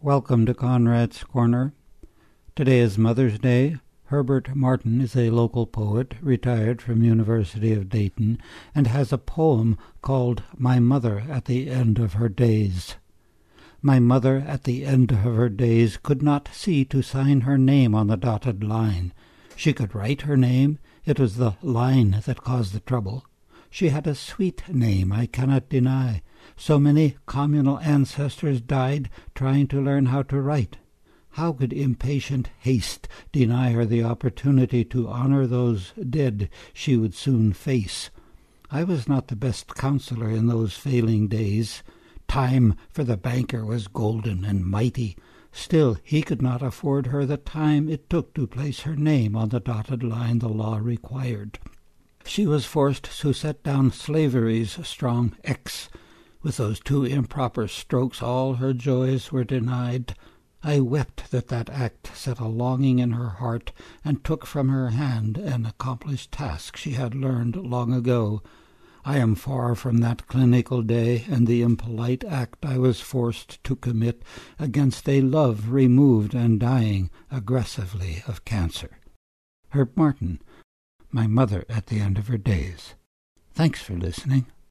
Welcome to Conrad's Corner. Today is Mother's Day. Herbert Martin is a local poet, retired from University of Dayton, and has a poem called My Mother at the End of Her Days. My mother at the end of her days could not see to sign her name on the dotted line. She could write her name, it was the line that caused the trouble. She had a sweet name, I cannot deny. So many communal ancestors died trying to learn how to write. How could impatient haste deny her the opportunity to honor those dead she would soon face? I was not the best counselor in those failing days. Time for the banker was golden and mighty. Still, he could not afford her the time it took to place her name on the dotted line the law required. She was forced to set down slavery's strong X. With those two improper strokes all her joys were denied. I wept that act set a longing in her heart and took from her hand an accomplished task she had learned long ago. I am far from that clinical day and the impolite act I was forced to commit against a love removed and dying aggressively of cancer. Herb Martin, My Mother at the End of Her Days. Thanks for listening.